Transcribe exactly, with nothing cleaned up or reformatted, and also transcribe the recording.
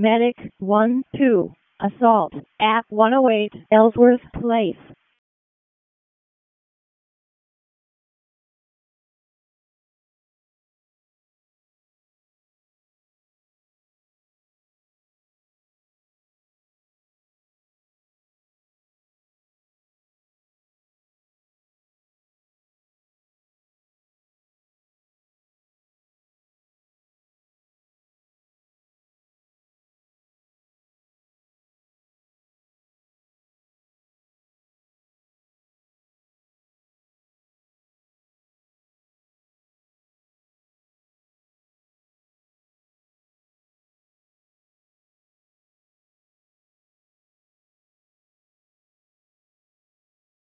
Medic one two. Assault at one oh eight Ellsworth Place.